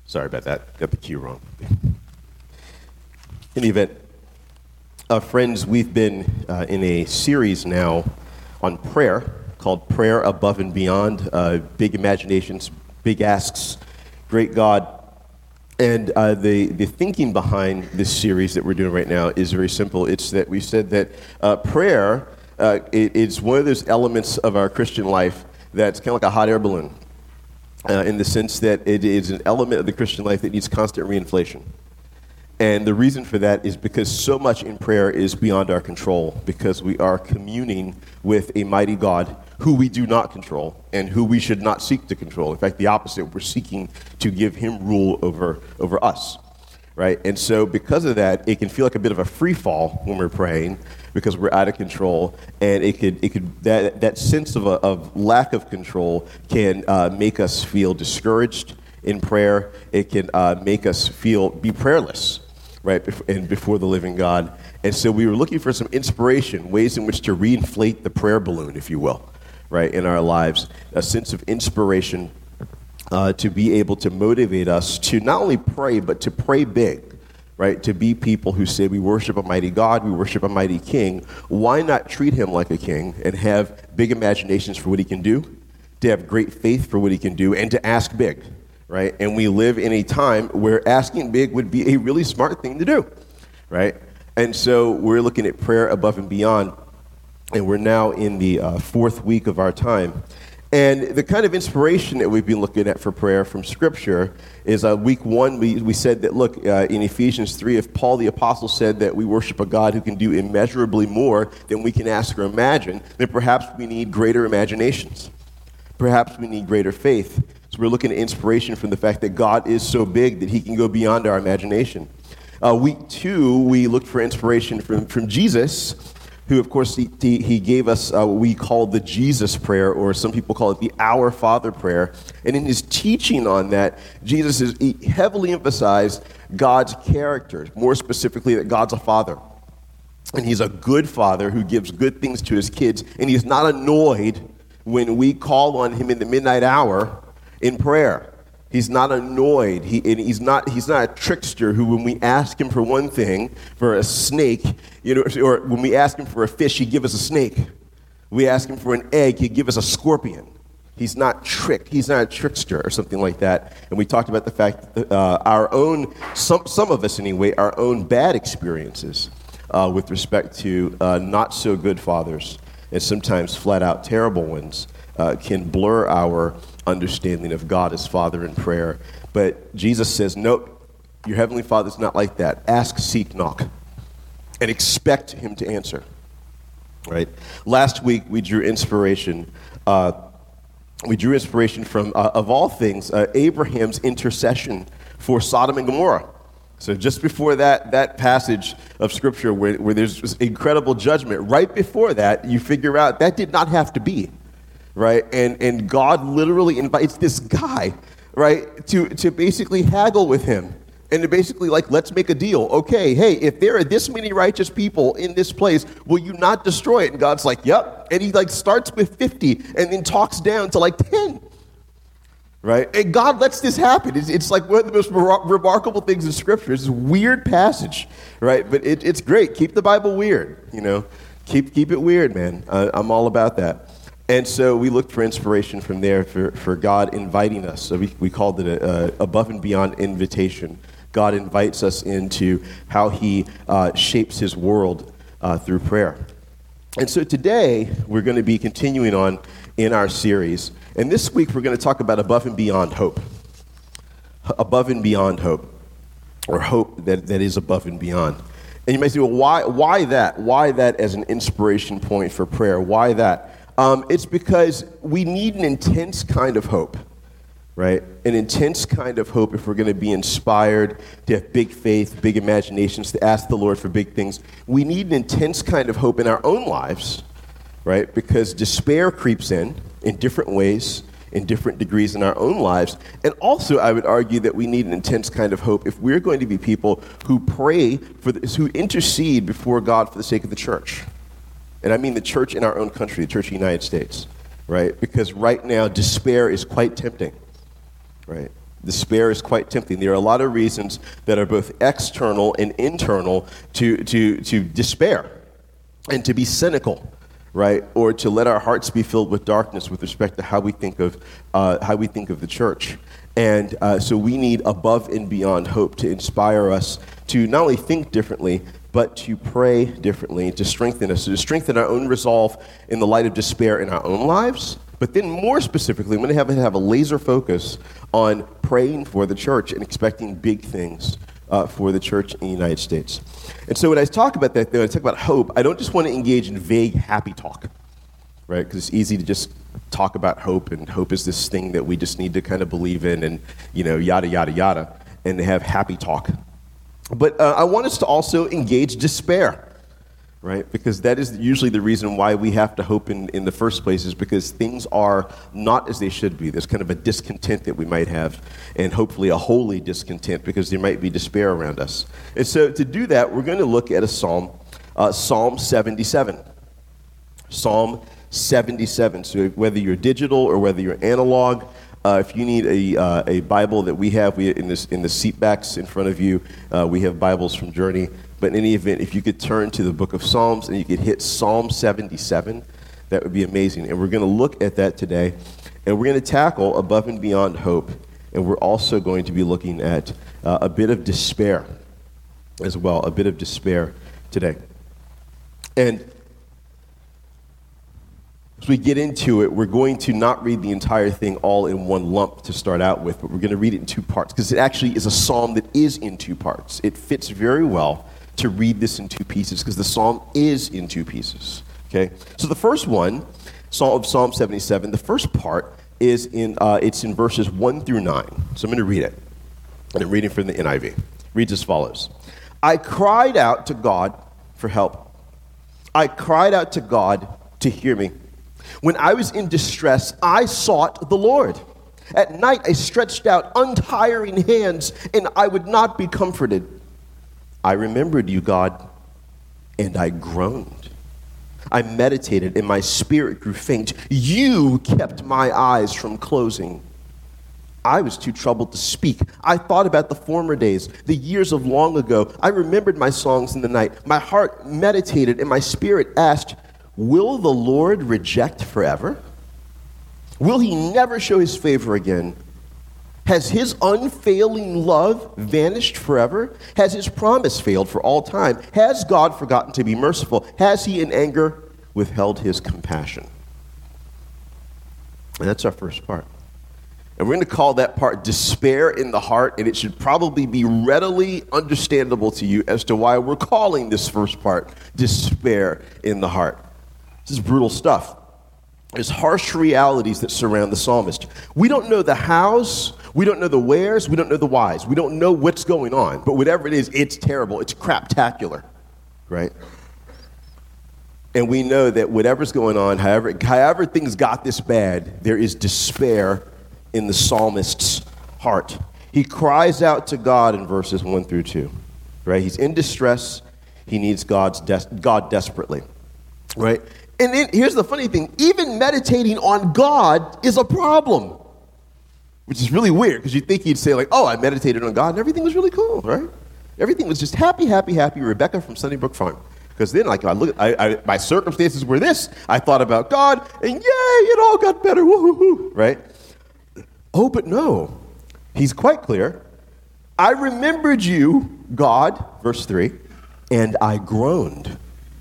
Sorry about that. Got the cue wrong. In the event, friends, we've been in a series now on prayer called Prayer Above and Beyond. Big imaginations, big asks, great God. And the thinking behind this series that we're doing right now is very simple. It's that we said that prayer is one of those elements of our Christian life that's kind of like a hot air balloon. In the sense that it is an element of the Christian life that needs constant reinflation. And the reason for that is because so much in prayer is beyond our control, because we are communing with a mighty God who we do not control and who we should not seek to control. In fact, the opposite, we're seeking to give him rule over us, right? And so because of that, it can feel like a bit of a free fall when we're praying, because we're out of control, and that sense of lack of control can make us feel discouraged in prayer. It can make us be prayerless, right, before the living God. And so we were looking for some inspiration, ways in which to reinflate the prayer balloon, if you will, right, in our lives, a sense of inspiration to be able to motivate us to not only pray, but to pray big. Right, to be people who say we worship a mighty God, we worship a mighty King. Why not treat him like a king and have big imaginations for what he can do, to have great faith for what he can do, and to ask big, right? And we live in a time where asking big would be a really smart thing to do, right? And so we're looking at prayer above and beyond, and we're now in the fourth week of our time. And the kind of inspiration that we've been looking at for prayer from Scripture is week one, we said that, look, in Ephesians 3, if Paul the Apostle said that we worship a God who can do immeasurably more than we can ask or imagine, then perhaps we need greater imaginations. Perhaps we need greater faith. So we're looking at inspiration from the fact that God is so big that he can go beyond our imagination. Week two, we looked for inspiration from Jesus, who, of course, he gave us what we call the Jesus prayer, or some people call it the Our Father prayer. And in his teaching on that, Jesus he heavily emphasized God's character, more specifically that God's a father. And he's a good father who gives good things to his kids, and he's not annoyed when we call on him in the midnight hour in prayer. He's not annoyed. He's not a trickster who, when we ask him for one thing, for a snake, or when we ask him for a fish, he'd give us a snake. We ask him for an egg, he'd give us a scorpion. He's not He's not a trickster or something like that. And we talked about the fact that our own, some of us anyway, our own bad experiences with respect to not so good fathers, and sometimes flat out terrible ones, can blur our understanding of God as Father in prayer. But Jesus says, nope, your Heavenly Father's not like that. Ask, seek, knock, and expect him to answer, right? Last week, we drew inspiration. From, of all things, Abraham's intercession for Sodom and Gomorrah. So just before that passage of Scripture where there's this incredible judgment, right before that, you figure out that did not have to be. Right, and God literally invites this guy, right, to basically haggle with him, and to basically let's make a deal. Okay, hey, if there are this many righteous people in this place, will you not destroy it? And God's like, yep. And he starts with 50 and then talks down to 10. Right, and God lets this happen. It's like one of the most remarkable things in Scripture. It's a weird passage, right? But it's great. Keep the Bible weird, Keep it weird, man. I'm all about that. And so we looked for inspiration from there for God inviting us. So we called it a above and beyond invitation. God invites us into how he shapes his world through prayer. And so today we're going to be continuing on in our series. And this week we're going to talk about above and beyond hope. Above and beyond hope, or hope that is above and beyond. And you might say, well, why that? Why that as an inspiration point for prayer? Why that? It's because we need an intense kind of hope, right? An intense kind of hope if we're going to be inspired, to have big faith, big imaginations, to ask the Lord for big things. We need an intense kind of hope in our own lives, right? Because despair creeps in different ways, in different degrees in our own lives. And also, I would argue that we need an intense kind of hope if we're going to be people who pray who intercede before God for the sake of the church. And I mean the church in our own country, the church of the United States, right? Because right now, despair is quite tempting, right? Despair is quite tempting. There are a lot of reasons that are both external and internal to despair and to be cynical, right? Or to let our hearts be filled with darkness with respect to how we think of the church. And so we need above and beyond hope to inspire us to not only think differently, but to pray differently, to strengthen us, to strengthen our own resolve in the light of despair in our own lives. But then more specifically, we're going to have a laser focus on praying for the church and expecting big things for the church in the United States. And so when I talk about that, when I talk about hope, I don't just want to engage in vague happy talk, right? Because it's easy to just talk about hope, and hope is this thing that we just need to kind of believe in and, yada, yada, yada, and to have happy talk. But I want us to also engage despair, right? Because that is usually the reason why we have to hope in the first place, is because things are not as they should be. There's kind of a discontent that we might have, and hopefully a holy discontent, because there might be despair around us. And so to do that, we're going to look at a psalm, Psalm 77. Psalm 77. So whether you're digital or whether you're analog, if you need a Bible that we have, in the seat backs in front of you, we have Bibles from Journey. But in any event, if you could turn to the book of Psalms and you could hit Psalm 77, that would be amazing. And we're going to look at that today, and we're going to tackle above and beyond hope. And we're also going to be looking at a bit of despair as well, a bit of despair today. And as we get into it, we're going to not read the entire thing all in one lump to start out with, but we're going to read it in two parts, because it actually is a psalm that is in two parts. It fits very well to read this in two pieces, because the psalm is in two pieces. Okay, so the first one, of Psalm 77, the first part is it's in verses 1 through 9. So I'm going to read it, and I'm reading from the NIV. It reads as follows: I cried out to God for help. I cried out to God to hear me. When I was in distress, I sought the Lord. At night, I stretched out untiring hands, and I would not be comforted. I remembered you, God, and I groaned. I meditated, and my spirit grew faint. You kept my eyes from closing. I was too troubled to speak. I thought about the former days, the years of long ago. I remembered my songs in the night. My heart meditated, and my spirit asked, will the Lord reject forever? Will he never show his favor again? Has his unfailing love vanished forever? Has his promise failed for all time? Has God forgotten to be merciful? Has he in anger withheld his compassion? And that's our first part. And we're going to call that part despair in the heart, and it should probably be readily understandable to you as to why we're calling this first part despair in the heart. This is brutal stuff. There's harsh realities that surround the psalmist. We don't know the hows, we don't know the wheres, we don't know the whys. We don't know what's going on, but whatever it is, it's terrible. It's craptacular, right? And we know that whatever's going on, however things got this bad, there is despair in the psalmist's heart. He cries out to God in verses 1 through 2, right? He's in distress. He needs God desperately, right? And then here's the funny thing. Even meditating on God is a problem, which is really weird, because you'd think he'd say, like, oh, I meditated on God, and everything was really cool, right? Everything was just happy, happy, happy. Rebecca from Sunnybrook Farm. Because then, like, my circumstances were this. I thought about God, and yay, it all got better, woo-hoo-hoo, right? Oh, but no. He's quite clear. I remembered you, God, verse 3, and I groaned.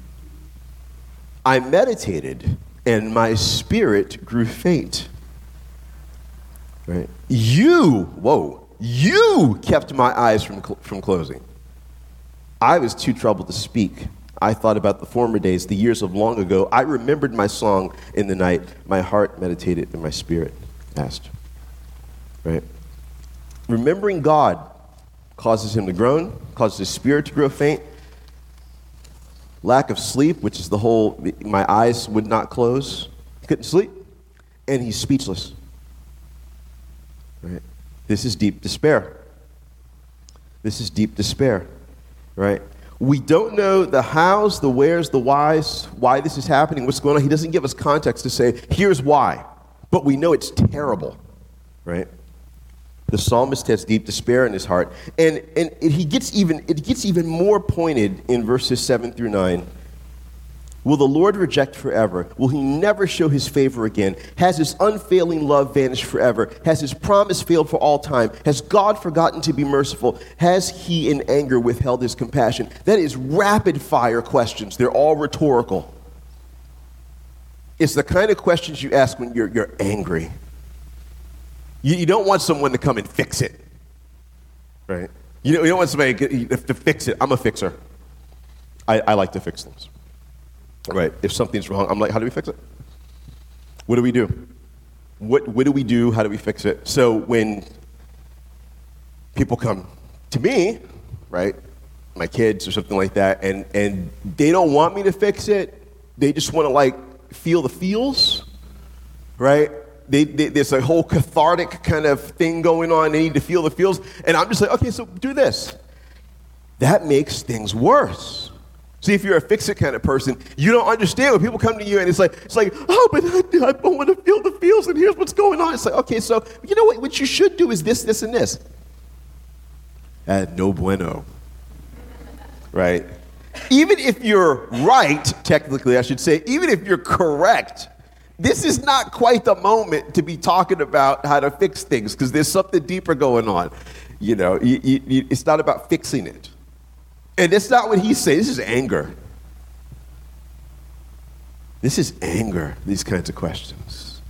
I meditated, and my spirit grew faint. Right? You kept my eyes from closing. I was too troubled to speak. I thought about the former days, the years of long ago. I remembered my song in the night. My heart meditated, and my spirit asked. Right? Remembering God causes him to groan, causes his spirit to grow faint. Lack of sleep, which is the whole, my eyes would not close. Couldn't sleep. And he's speechless. Right? This is deep despair. This is deep despair. Right? We don't know the hows, the wheres, the whys, why this is happening, what's going on. He doesn't give us context to say, here's why. But we know it's terrible. Right? The psalmist has deep despair in his heart. And it gets even more pointed in verses 7 through 9. Will the Lord reject forever? Will he never show his favor again? Has his unfailing love vanished forever? Has his promise failed for all time? Has God forgotten to be merciful? Has he in anger withheld his compassion? That is rapid fire questions. They're all rhetorical. It's the kind of questions you ask when you're angry. You don't want someone to come and fix it, right? You don't want somebody to fix it. I'm a fixer. I like to fix things. Right, if something's wrong, I'm like, how do we fix it? What do we do? What do we do? How do we fix it? So when people come to me, right, my kids or something like that, and they don't want me to fix it, they just want to like feel the feels, right? There's a whole cathartic kind of thing going on. They need to feel the feels, and I'm just like, okay, so do this. That makes things worse. See, if you're a fix-it kind of person, you don't understand when people come to you and it's like, oh, but I don't want to feel the feels, and here's what's going on. It's like, okay, so you know what you should do is this, this, and this. No bueno, right? Even if you're right, technically, I should say, even if you're correct, this is not quite the moment to be talking about how to fix things because there's something deeper going on. You know, it's not about fixing it. And that's not what he's saying. This is anger. This is anger, these kinds of questions.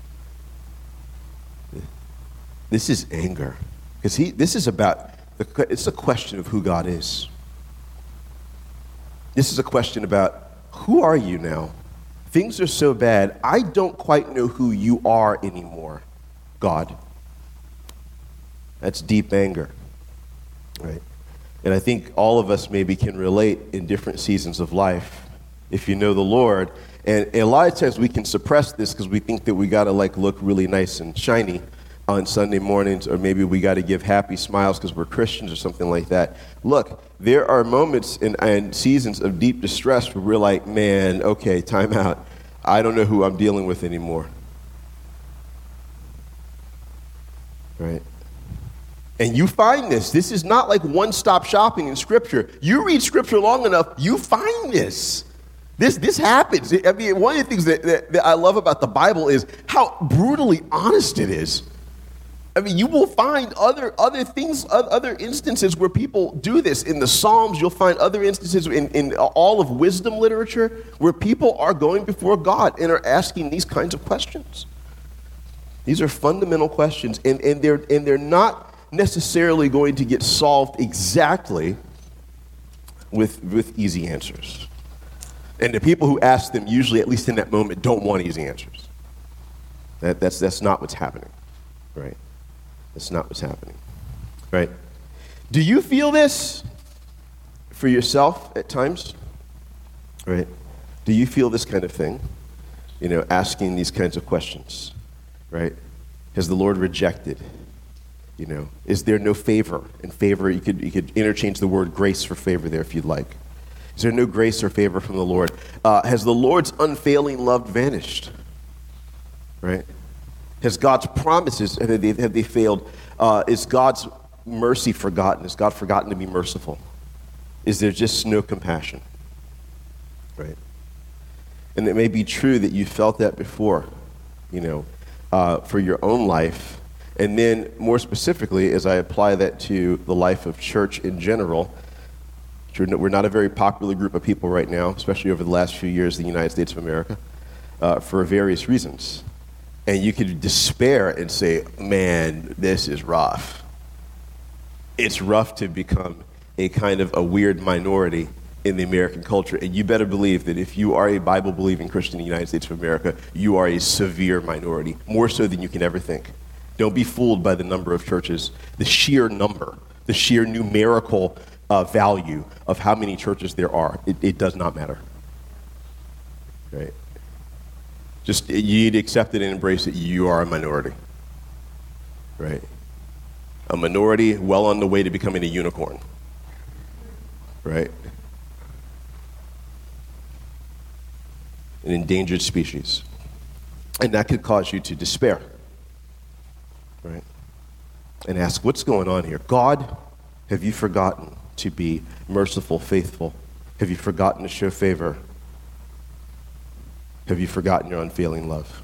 This is anger. Because this is about, it's a question of who God is. This is a question about, who are you now? Things are so bad, I don't quite know who you are anymore, God. That's deep anger, right? And I think all of us maybe can relate in different seasons of life if you know the Lord. And a lot of times we can suppress this because we think that we got to like look really nice and shiny on Sunday mornings, or maybe we got to give happy smiles because we're Christians or something like that. Look, there are moments and seasons of deep distress where we're like, man, okay, time out. I don't know who I'm dealing with anymore. Right? And you find this. This is not like one-stop shopping in Scripture. You read Scripture long enough, you find this. This happens. I mean, one of the things that I love about the Bible is how brutally honest it is. I mean, you will find other things, other instances where people do this. In the Psalms, you'll find other instances in all of wisdom literature where people are going before God and are asking these kinds of questions. These are fundamental questions, and they're not necessarily going to get solved exactly with easy answers. And the people who ask them usually, at least in that moment, don't want easy answers. That's not what's happening, right? That's not what's happening, right? Do you feel this for yourself at times, right? Do you feel this kind of thing, asking these kinds of questions, right? Has the Lord rejected? Is there no favor? And favor, you could interchange the word grace for favor there if you'd like. Is there no grace or favor from the Lord? Has the Lord's unfailing love vanished? Right? Has God's promises, have they failed? Is God's mercy forgotten? Has God forgotten to be merciful? Is there just no compassion? Right? And it may be true that you felt that before, for your own life. And then, more specifically, as I apply that to the life of church in general, we're not a very popular group of people right now, especially over the last few years in the United States of America, for various reasons. And you could despair and say, man, this is rough. It's rough to become a kind of a weird minority in the American culture. And you better believe that if you are a Bible-believing Christian in the United States of America, you are a severe minority, more so than you can ever think. Don't be fooled by the number of churches, the sheer number, the sheer numerical value of how many churches there are. It does not matter. Right? Just, you need to accept it and embrace it. You are a minority. Right? A minority well on the way to becoming a unicorn. Right? An endangered species. And that could cause you to despair. Right? and ask, what's going on here? God, have you forgotten to be merciful, faithful? Have you forgotten to show favor? Have you forgotten your unfailing love?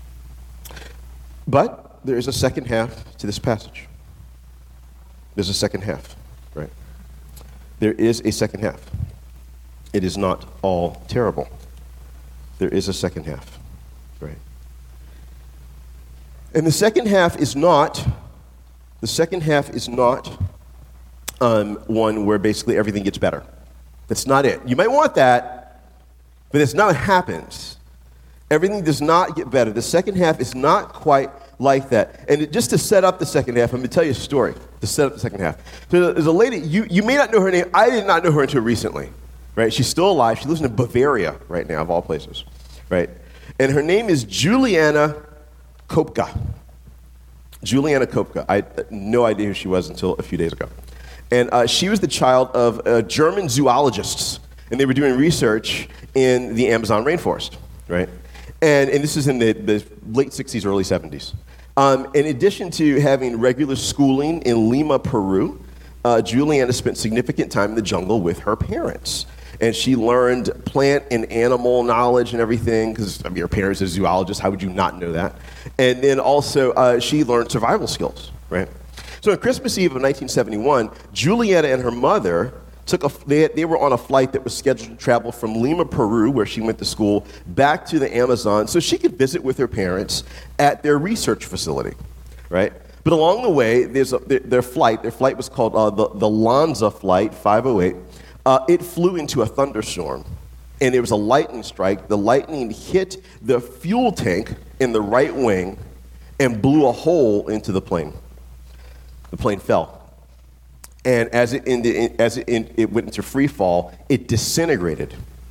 But there is a second half to this passage. There's a second half, right? There is a second half. It is not all terrible. There is a second half, right? And the second half is not one where basically everything gets better. That's not it. You might want that, but it's not what happens. Everything does not get better. The second half is not quite like that. And just to set up the second half, I'm going to tell you a story to set up the second half. So there's a lady, you may not know her name. I did not know her until recently, right? She's still alive. She lives in Bavaria right now, of all places, right? And her name is Juliana Kopka. Juliana Kopka. I had no idea who she was until a few days ago. And she was the child of German zoologists, and they were doing research in the Amazon rainforest, right? And this is in the late 60s, early 70s. In addition to having regular schooling in Lima, Peru, Juliana spent significant time in the jungle with her parents. And she learned plant and animal knowledge and everything, because her parents are zoologists. How would you not know that? And then also, she learned survival skills, right? So on Christmas Eve of 1971, Juliana and her mother they were on a flight that was scheduled to travel from Lima, Peru, where she went to school, back to the Amazon so she could visit with her parents at their research facility, right? But along the way, their flight was called the Lanza Flight 508. It flew into a thunderstorm, and there was a lightning strike. The lightning hit the fuel tank in the right wing and blew a hole into the plane. The plane fell. And as it went into free fall, it disintegrated.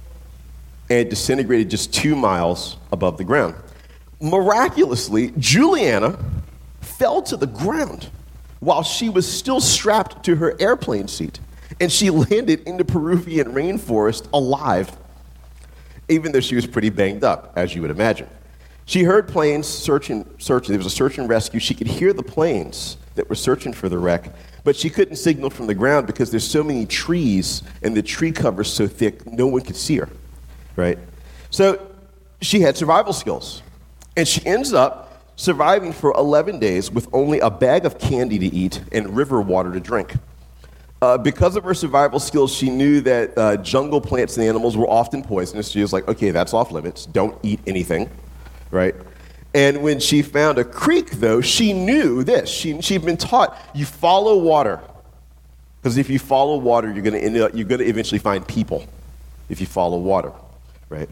And it disintegrated just 2 miles above the ground. Miraculously, Juliana fell to the ground while she was still strapped to her airplane seat. And she landed in the Peruvian rainforest alive, even though she was pretty banged up, as you would imagine. She heard planes searching. There was a search and rescue. She could hear the planes that were searching for the wreck, but she couldn't signal from the ground because there's so many trees and the tree cover's so thick, no one could see her, right? So she had survival skills, and she ends up surviving for 11 days with only a bag of candy to eat and river water to drink. Because of her survival skills, she knew that jungle plants and animals were often poisonous. She was like, okay, that's off limits. Don't eat anything, right? And when she found a creek, though, she knew this. She'd been taught, you follow water. Because if you follow water, you're going to eventually find people if you follow water, right?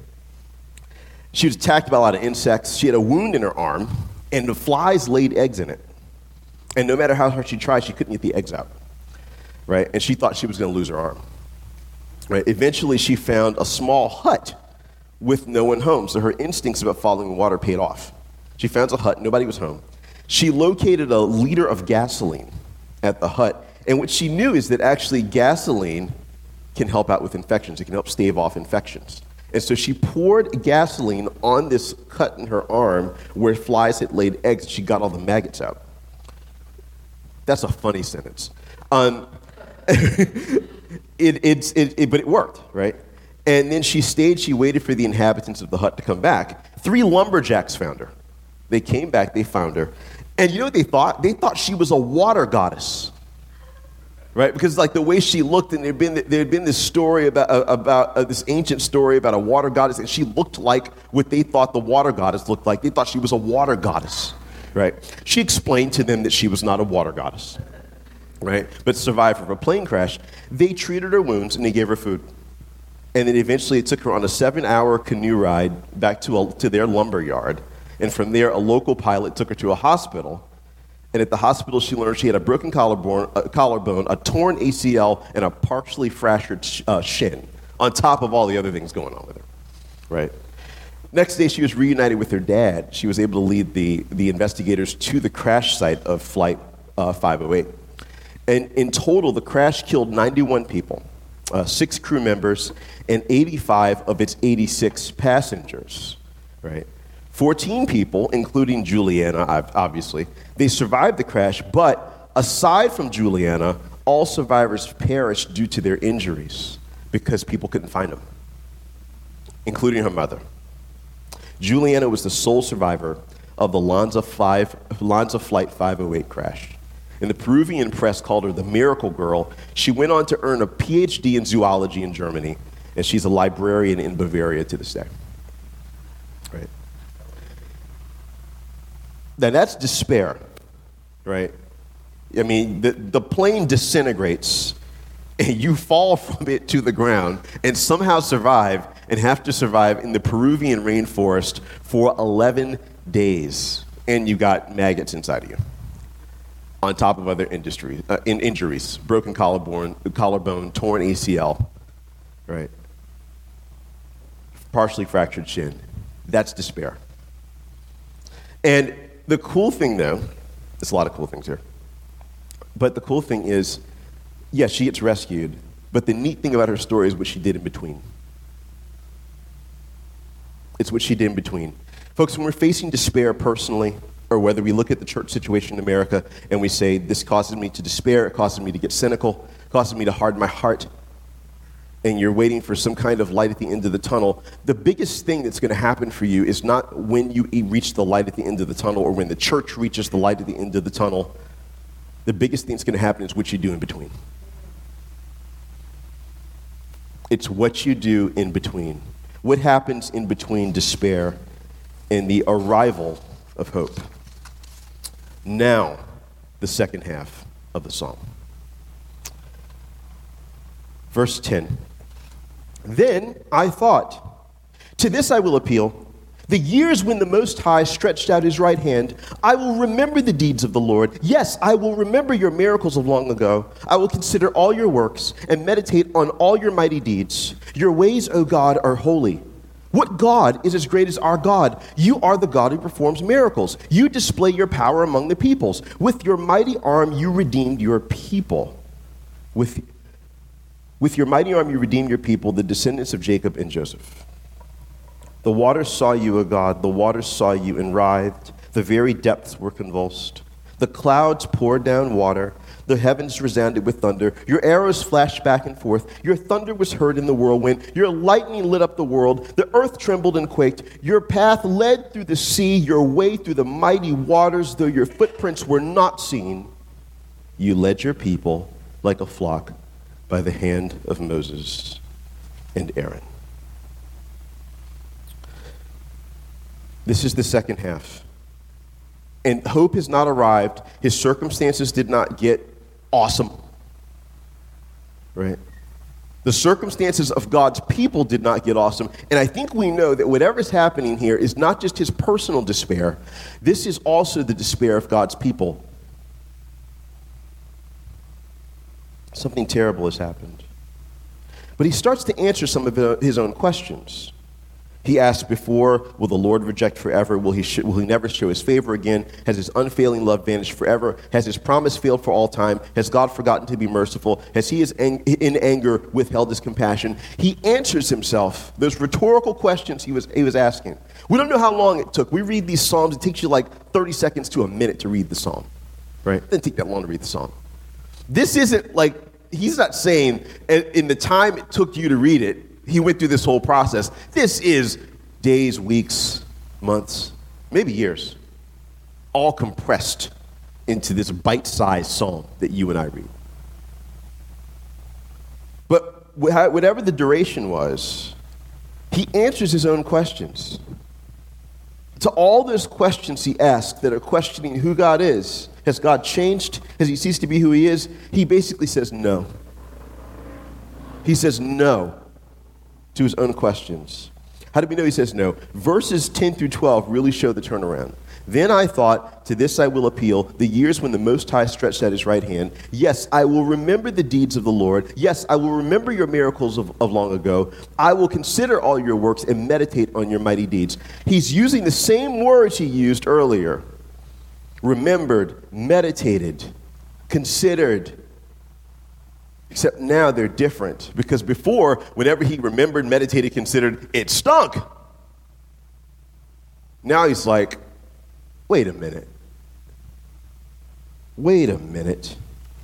She was attacked by a lot of insects. She had a wound in her arm, and the flies laid eggs in it. And no matter how hard she tried, she couldn't get the eggs out, right? And she thought she was going to lose her arm, right? Eventually, she found a small hut with no one home, so her instincts about following water paid off. She found a hut, nobody was home. She located a liter of gasoline at the hut, and what she knew is that actually gasoline can help out with infections. It can help stave off infections. And so she poured gasoline on this cut in her arm where flies had laid eggs. She got all the maggots out. That's a funny sentence. But it worked, right? And then she waited for the inhabitants of the hut to come back. 3 lumberjacks found her. They came back, they found her. And you know what they thought? They thought she was a water goddess, right? Because like the way she looked, and there had been this story about this ancient story about a water goddess, and she looked like what they thought the water goddess looked like. They thought she was a water goddess, right? She explained to them that she was not a water goddess, right? But survived from a plane crash. They treated her wounds, and they gave her food. And then eventually it took her on a 7-hour canoe ride back to their lumber yard. And from there, a local pilot took her to a hospital. And at the hospital, she learned she had a broken collarbone, a torn ACL, and a partially fractured shin, on top of all the other things going on with her, right? Next day, she was reunited with her dad. She was able to lead the investigators to the crash site of Flight 508. And in total, the crash killed 91 people, 6 crew members, and 85 of its 86 passengers, right? 14 people, including Juliana, obviously, they survived the crash, but aside from Juliana, all survivors perished due to their injuries because people couldn't find them, including her mother. Juliana was the sole survivor of the Lanza Flight 508 crash. And the Peruvian press called her the miracle girl. She went on to earn a PhD in zoology in Germany, and she's a librarian in Bavaria to this day. Right? Now that's despair, right? I mean, the plane disintegrates, and you fall from it to the ground and somehow survive and have to survive in the Peruvian rainforest for 11 days. And you got maggots inside of you, on top of other injuries, broken collarbone, torn ACL, right? Partially fractured shin. That's despair. And the cool thing, though, there's a lot of cool things here, but the cool thing is, yes, she gets rescued, but the neat thing about her story is what she did in between. It's what she did in between. Folks, when we're facing despair personally, or whether we look at the church situation in America and we say, this causes me to despair, it causes me to get cynical, it causes me to harden my heart, and you're waiting for some kind of light at the end of the tunnel, the biggest thing that's going to happen for you is not when you reach the light at the end of the tunnel or when the church reaches the light at the end of the tunnel. The biggest thing that's going to happen is what you do in between. It's what you do in between. What happens in between despair and the arrival of hope. Now, the second half of the psalm. Verse 10. Then I thought, to this I will appeal. The years when the Most High stretched out his right hand, I will remember the deeds of the Lord. Yes, I will remember your miracles of long ago. I will consider all your works and meditate on all your mighty deeds. Your ways, O God, are holy. What God is as great as our God? You are the God who performs miracles. You display your power among the peoples. With your mighty arm, you redeemed your people. With your mighty arm, you redeemed your people, the descendants of Jacob and Joseph. The waters saw you, O God. The waters saw you and writhed. The very depths were convulsed. The clouds poured down water. The heavens resounded with thunder. Your arrows flashed back and forth. Your thunder was heard in the whirlwind. Your lightning lit up the world. The earth trembled and quaked. Your path led through the sea, your way through the mighty waters, though your footprints were not seen. You led your people like a flock by the hand of Moses and Aaron. This is the second half. And hope has not arrived. His circumstances did not get awesome. Right? The circumstances of God's people did not get awesome. And I think we know that whatever's happening here is not just his personal despair. This is also the despair of God's people. Something terrible has happened. But he starts to answer some of his own questions. He asked before, will the Lord reject forever? Will he never show his favor again? Has his unfailing love vanished forever? Has his promise failed for all time? Has God forgotten to be merciful? Has he in anger withheld his compassion? He answers himself those rhetorical questions he was asking. We don't know how long it took. We read these psalms. It takes you like 30 seconds to a minute to read the psalm. Right? It didn't take that long to read the psalm. This isn't like, he's not saying in the time it took you to read it, he went through this whole process. This is days, weeks, months, maybe years, all compressed into this bite-sized psalm that you and I read. But whatever the duration was, he answers his own questions. To all those questions he asked that are questioning who God is, has God changed? Has he ceased to be who he is? He basically says no. He says no to his own questions. How do we know he says no? Verses 10 through 12 really show the turnaround. Then I thought, to this I will appeal, the years when the Most High stretched out his right hand. Yes, I will remember the deeds of the Lord. Yes, I will remember your miracles of long ago. I will consider all your works and meditate on your mighty deeds. He's using the same words he used earlier. Remembered, meditated, considered. Except now they're different. Because before, whenever he remembered, meditated, considered, it stunk. Now he's like, wait a minute. wait a minute.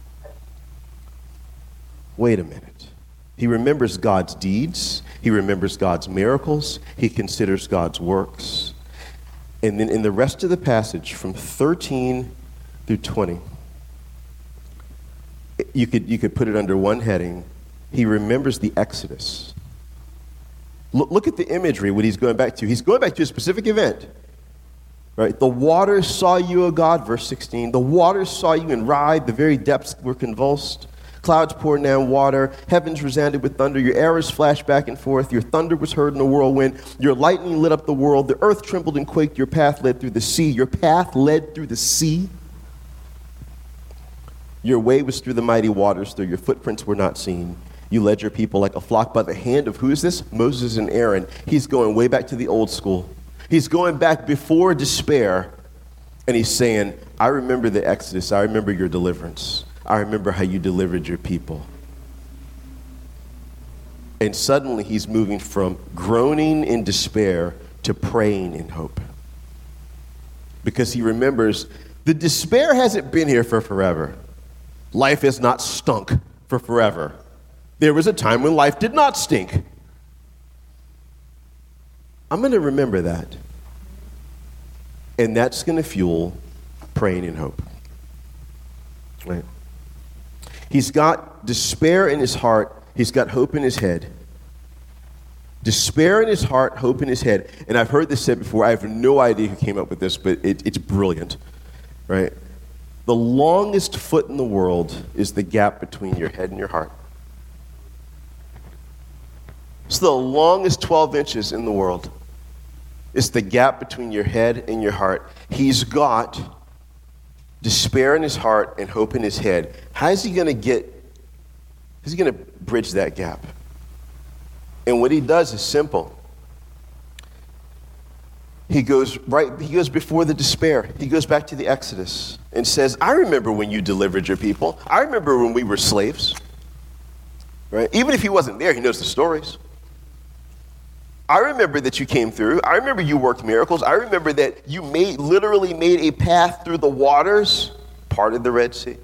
Wait a minute. He remembers God's deeds. He remembers God's miracles. He considers God's works. And then in the rest of the passage, from 13 through 20, you could put it under one heading. He remembers the Exodus. Look at the imagery, what he's going back to. He's going back to a specific event. Right? The waters saw you, O God, verse 16. The waters saw you and writhed. The very depths were convulsed. Clouds poured down water. Heavens resounded with thunder. Your arrows flashed back and forth. Your thunder was heard in a whirlwind. Your lightning lit up the world. The earth trembled and quaked. Your path led through the sea. Your path led through the sea. Your way was through the mighty waters, though your footprints were not seen. You led your people like a flock by the hand of, who is this? Moses and Aaron. He's going way back to the old school. He's going back before despair, and he's saying, I remember the Exodus. I remember your deliverance. I remember how you delivered your people. And suddenly he's moving from groaning in despair to praying in hope. Because he remembers the despair hasn't been here for forever. Life has not stunk for forever. There was a time when life did not stink. I'm going to remember that. And that's going to fuel praying in hope. Right? He's got despair in his heart. He's got hope in his head. Despair in his heart, hope in his head. And I've heard this said before. I have no idea who came up with this, but it's brilliant. Right? The longest foot in the world is the gap between your head and your heart. It's the longest 12 inches in the world. It's the gap between your head and your heart. He's got despair in his heart and hope in his head. How's he going to bridge that gap? And what he does is simple. He goes before the despair. He goes back to the Exodus and says, I remember when you delivered your people. I remember when we were slaves. Right? Even if he wasn't there, he knows the stories. I remember that you came through. I remember you worked miracles. I remember that you literally made a path through the waters, parted the Red Sea.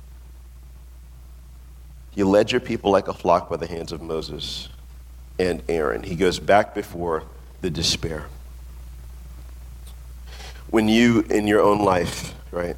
You led your people like a flock by the hands of Moses and Aaron. He goes back before the despair. When you, in your own life, right,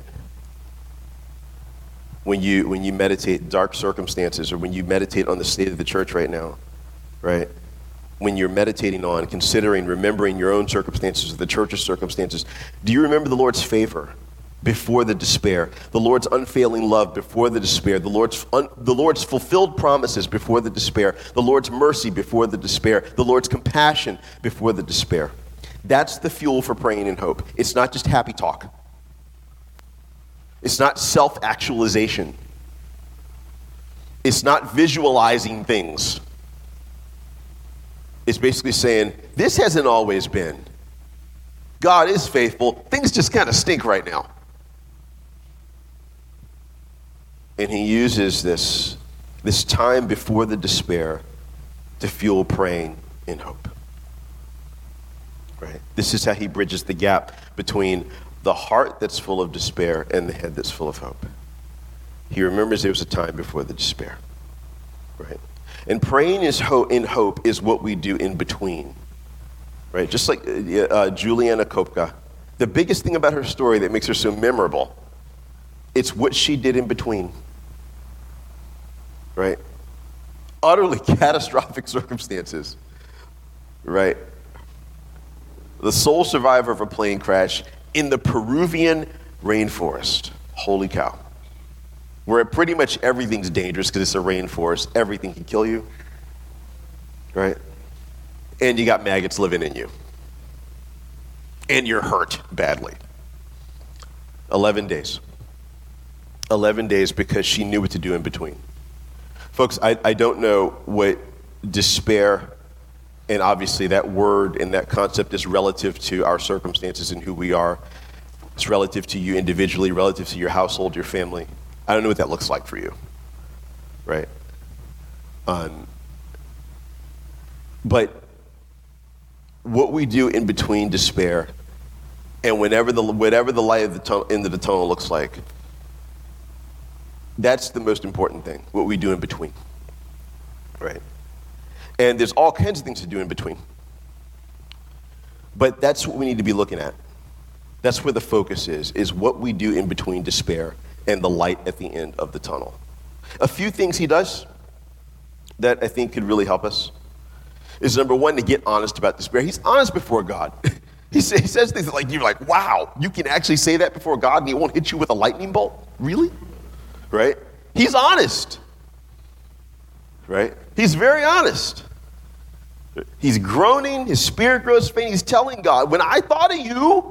when you meditate dark circumstances, or when you meditate on the state of the church right now, right, when you're meditating on, considering, remembering your own circumstances, or the church's circumstances, do you remember the Lord's favor before the despair, the Lord's unfailing love before the despair, the Lord's fulfilled promises before the despair, the Lord's mercy before the despair, the Lord's compassion before the despair? That's the fuel for praying in hope. It's not just happy talk. It's not self-actualization. It's not visualizing things. It's basically saying, this hasn't always been. God is faithful. Things just kind of stink right now. And he uses this time before the despair to fuel praying in hope. Right? This is how he bridges the gap between the heart that's full of despair and the head that's full of hope. He remembers there was a time before the despair. Right? And praying in hope is what we do in between, right? Just like Juliana Kopka. The biggest thing about her story that makes her so memorable, it's what she did in between, right? Utterly catastrophic circumstances, right? The sole survivor of a plane crash in the Peruvian rainforest. Holy cow. Where pretty much everything's dangerous because it's a rainforest. Everything can kill you, right? And you got maggots living in you. And you're hurt badly. 11 days. 11 days because she knew what to do in between. Folks, I don't know what despair, and obviously that word and that concept is relative to our circumstances and who we are. It's relative to you individually, relative to your household, your family. I don't know what that looks like for you, right? But what we do in between despair and whatever the light of the tunnel, end of the tunnel looks like, That's the most important thing, what we do in between, right? And there's all kinds of things to do in between. But that's what we need to be looking at. That's where the focus is what we do in between despair and the light at the end of the tunnel. A few things he does that I think could really help us is, number one, to get honest about despair. He's honest before God. He says things like, you're like, wow, you can actually say that before God and he won't hit you with a lightning bolt? Really? Right? He's honest. Right? He's very honest. He's groaning, his spirit grows faint. He's telling God, when I thought of you,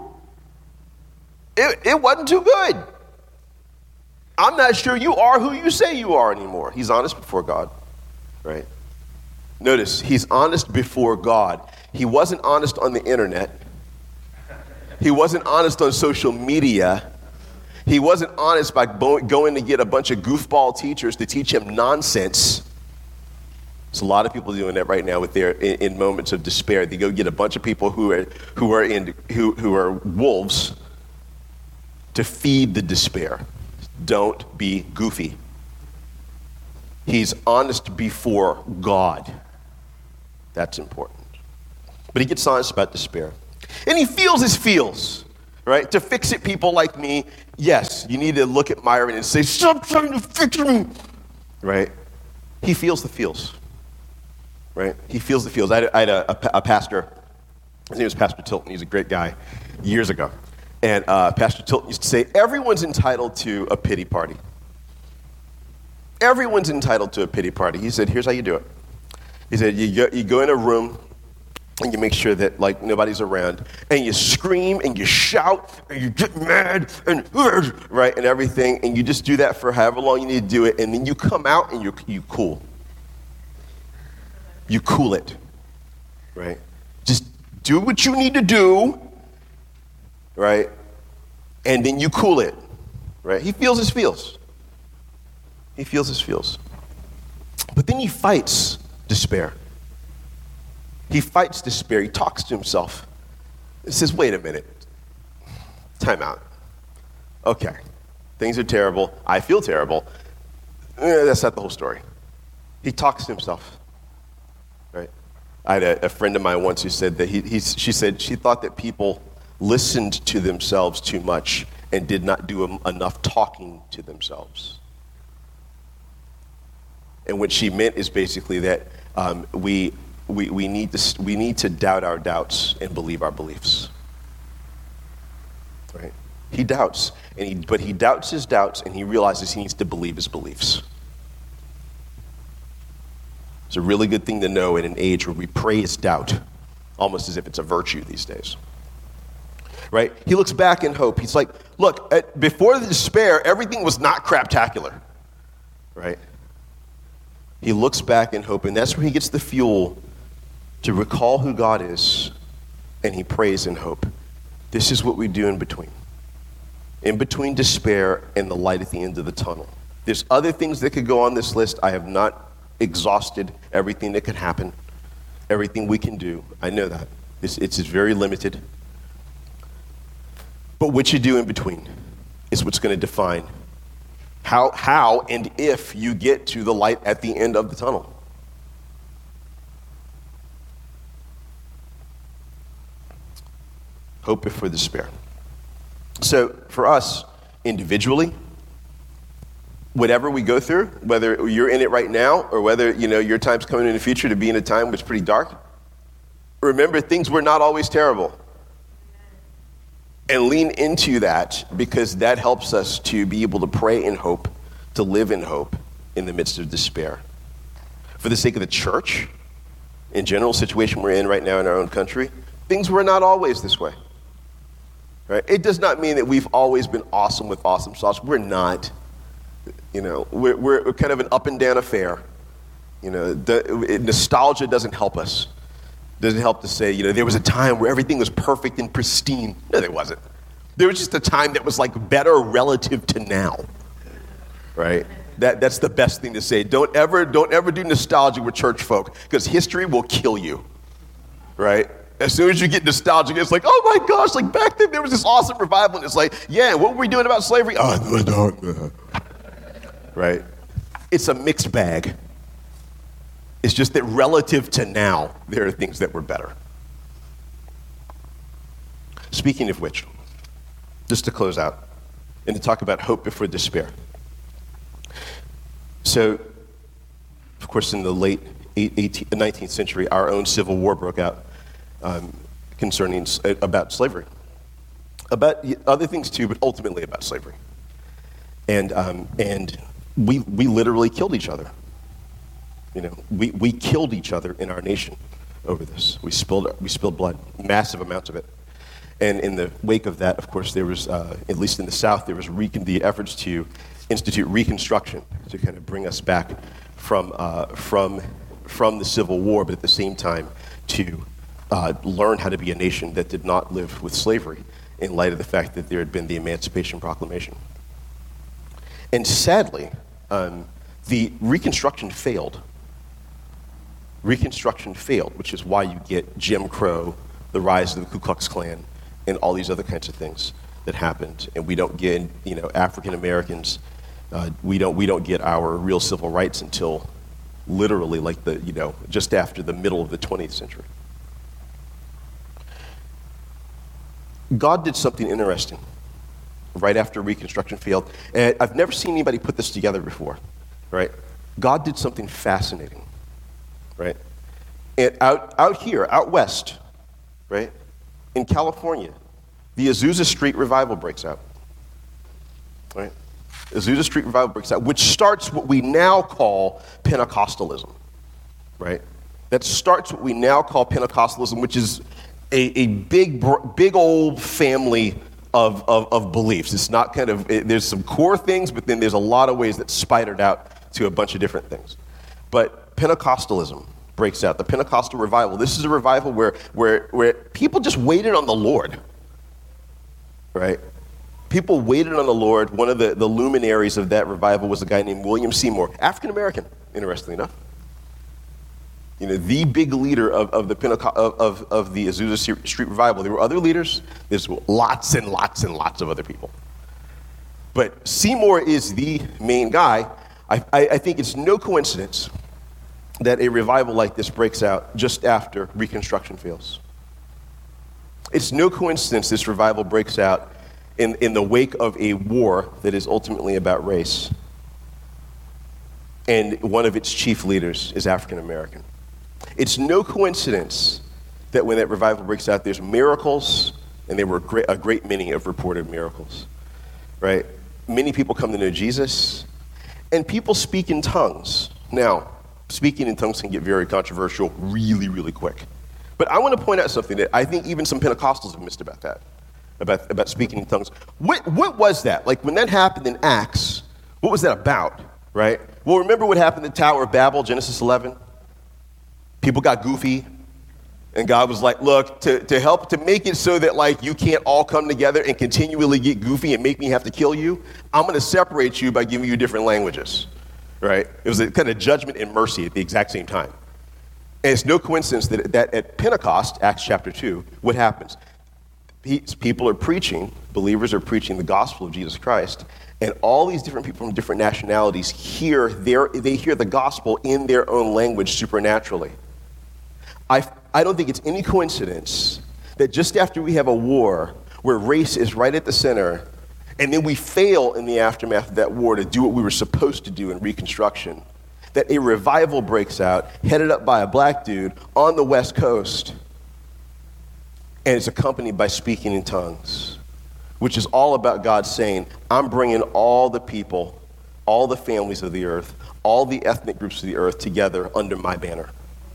it wasn't too good. I'm not sure you are who you say you are anymore. He's honest before God, right? Notice, he's honest before God. He wasn't honest on the internet. He wasn't honest on social media. He wasn't honest by going to get a bunch of goofball teachers to teach him nonsense. There's a lot of people doing that right now with in moments of despair. They go get a bunch of people who are wolves to feed the despair. Don't be goofy. He's honest before God. That's important. But he gets honest about despair. And he feels his feels, right? To fix it, people like me, yes, you need to look at Myron and say, stop trying to fix me, right? He feels the feels, right? He feels the feels. I had a pastor, his name was Pastor Tilton. He's a great guy, years ago. And Pastor Tilton used to say, everyone's entitled to a pity party. Everyone's entitled to a pity party. He said, here's how you do it. He said, you go in a room and you make sure that like nobody's around, and you scream and you shout and you get mad and right and everything, and you just do that for however long you need to do it, and then you come out and you cool. You cool it, right? Just do what you need to do, right? And then you cool it, right? He feels his feels. He feels his feels. But then he fights despair. He fights despair. He talks to himself. He says, wait a minute. Time out. Okay. Things are terrible. I feel terrible. That's not the whole story. He talks to himself. Right? I had a friend of mine once who said that she said she thought that people listened to themselves too much and did not do enough talking to themselves. And what she meant is basically that we need to doubt our doubts and believe our beliefs. Right? He doubts, but he doubts his doubts, and he realizes he needs to believe his beliefs. It's a really good thing to know in an age where we praise doubt, almost as if it's a virtue these days. Right? He looks back in hope. He's like, look, before the despair, everything was not craptacular. Right? He looks back in hope, and that's where he gets the fuel to recall who God is, and he prays in hope. This is what we do in between despair and the light at the end of the tunnel. There's other things that could go on this list. I have not exhausted everything that could happen, everything we can do. I know that. It's very limited. But what you do in between is what's going to define how and if you get to the light at the end of the tunnel. Hope before despair. So for us individually, whatever we go through, whether you're in it right now or whether your time's coming in the future to be in a time which is pretty dark, remember things were not always terrible. And lean into that, because that helps us to be able to pray in hope, to live in hope in the midst of despair. For the sake of the church, in general situation we're in right now in our own country, things were not always this way. Right? It does not mean that we've always been awesome with awesome sauce. We're not. We're kind of an up and down affair. Nostalgia doesn't help us. Doesn't help to say, there was a time where everything was perfect and pristine. No, there wasn't. There was just a time that was like better relative to now, right? That's the best thing to say. Don't ever do nostalgia with church folk, because history will kill you, right? As soon as you get nostalgic, it's like, oh my gosh, like back then there was this awesome revival, and it's like, yeah, what were we doing about slavery? Oh, right? It's a mixed bag. It's just that relative to now, there are things that were better. Speaking of which, just to close out, and to talk about hope before despair. So, of course, in the late 19th century, our own Civil War broke out concerning about slavery. About other things too, but ultimately about slavery. And we literally killed each other. You know, we killed each other in our nation over this. We spilled blood, massive amounts of it. And in the wake of that, of course, there was, at least in the South, there was the efforts to institute Reconstruction to kind of bring us back from the Civil War, but at the same time to learn how to be a nation that did not live with slavery in light of the fact that there had been the Emancipation Proclamation. And sadly, the Reconstruction failed. Reconstruction failed, which is why you get Jim Crow, the rise of the Ku Klux Klan, and all these other kinds of things that happened. And we don't get, African Americans, we don't get our real civil rights until literally just after the middle of the 20th century. God did something interesting right after Reconstruction failed. And I've never seen anybody put this together before, right? God did something fascinating, right? And out here, out west, right, in California, the Azusa Street Revival breaks out, right? Azusa Street Revival breaks out, which starts what we now call Pentecostalism, right? That starts what we now call Pentecostalism, which is a big old family of beliefs. It's not there's some core things, but then there's a lot of ways that spidered out to a bunch of different things. But Pentecostalism breaks out, the Pentecostal revival. This is a revival where people just waited on the Lord, right? People waited on the Lord. One of the luminaries of that revival was a guy named William Seymour, African American, interestingly enough. The big leader of the of the Azusa Street Revival. There were other leaders. There's lots and lots and lots of other people. But Seymour is the main guy. I think it's no coincidence that a revival like this breaks out just after Reconstruction fails. It's no coincidence this revival breaks out in the wake of a war that is ultimately about race. And one of its chief leaders is African American. It's no coincidence that when that revival breaks out, there's miracles, and there were a great many of reported miracles, right? Many people come to know Jesus, and people speak in tongues. Now, speaking in tongues can get very controversial really, really quick. But I want to point out something that I think even some Pentecostals have missed about that, about speaking in tongues. What was that? Like when that happened in Acts, what was that about, right? Well, remember what happened at the Tower of Babel, Genesis 11? People got goofy, and God was like, look, to help, to make it so that you can't all come together and continually get goofy and make me have to kill you, I'm going to separate you by giving you different languages, right? It was a kind of judgment and mercy at the exact same time. And it's no coincidence that at Pentecost, Acts chapter 2, what happens? People are preaching, believers are preaching the gospel of Jesus Christ, and all these different people from different nationalities they hear the gospel in their own language supernaturally. I don't think it's any coincidence that just after we have a war where race is right at the center, and then we fail in the aftermath of that war to do what we were supposed to do in Reconstruction, that a revival breaks out, headed up by a black dude on the West Coast, and it's accompanied by speaking in tongues, which is all about God saying, I'm bringing all the people, all the families of the earth, all the ethnic groups of the earth together under my banner.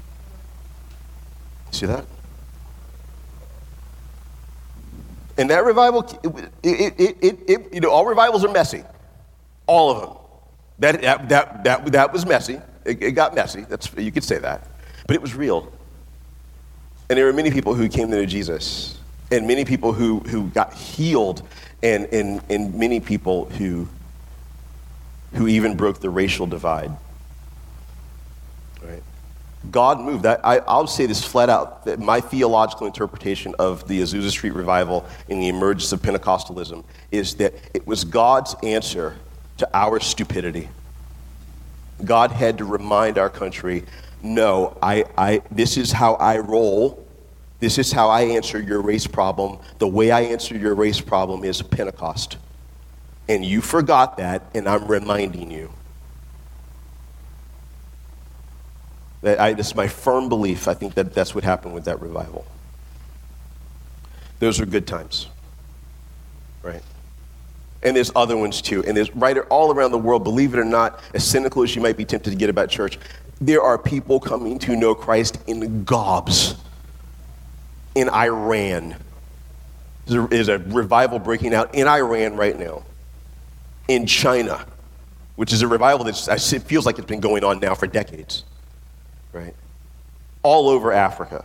See that? And that revival, all revivals are messy. All of them. That was messy. It got messy. You could say that. But it was real. And there were many people who came to know Jesus, and many people who got healed, and many people who even broke the racial divide. Right? God moved. I'll say this flat out, that my theological interpretation of the Azusa Street Revival and the emergence of Pentecostalism is that it was God's answer to our stupidity. God had to remind our country, no, this is how I roll. This is how I answer your race problem. The way I answer your race problem is Pentecost. And you forgot that, and I'm reminding you. This is my firm belief. I think that's what happened with that revival. Those are good times, right? And there's other ones too. And there's right all around the world, believe it or not, as cynical as you might be tempted to get about church, there are people coming to know Christ in gobs. In Iran. There's a revival breaking out in Iran right now. In China, which is a revival it feels like it's been going on now for decades. Right? All over Africa.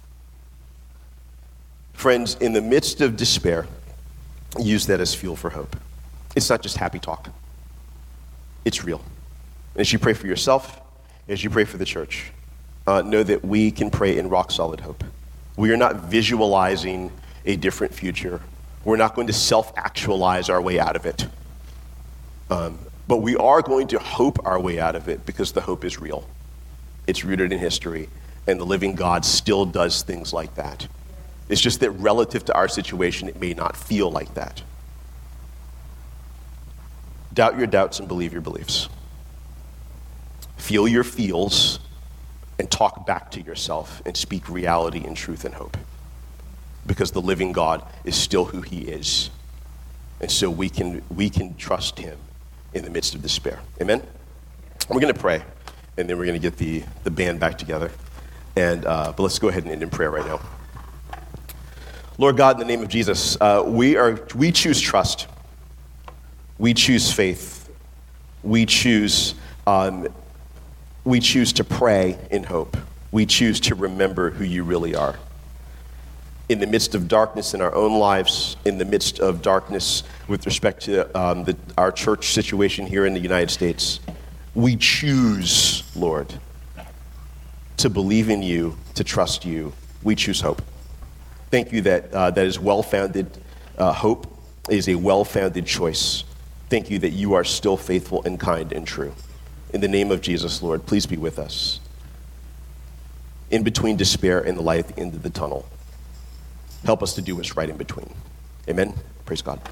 Friends, in the midst of despair, use that as fuel for hope. It's not just happy talk. It's real. And as you pray for yourself, as you pray for the church, know that we can pray in rock solid hope. We are not visualizing a different future. We're not going to self-actualize our way out of it. But we are going to hope our way out of it because the hope is real. It's rooted in history, and the living God still does things like that. It's just that relative to our situation, it may not feel like that. Doubt your doubts and believe your beliefs. Feel your feels and talk back to yourself and speak reality and truth and hope. Because the living God is still who he is. And so we can trust him in the midst of despair. Amen? We're going to pray, and then we're going to get the band back together. But let's go ahead and end in prayer right now. Lord God, in the name of Jesus, we choose trust. We choose faith. We choose to pray in hope. We choose to remember who you really are. In the midst of darkness in our own lives, in the midst of darkness with respect to our church situation here in the United States, we choose, Lord, to believe in you, to trust you. We choose hope. Thank you that is well-founded. Hope is a well-founded choice. Thank you that you are still faithful and kind and true. In the name of Jesus, Lord, please be with us. In between despair and the light at the end of the tunnel. Help us to do what's right in between. Amen. Praise God.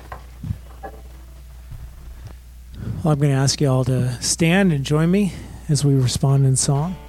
Well, I'm going to ask you all to stand and join me as we respond in song.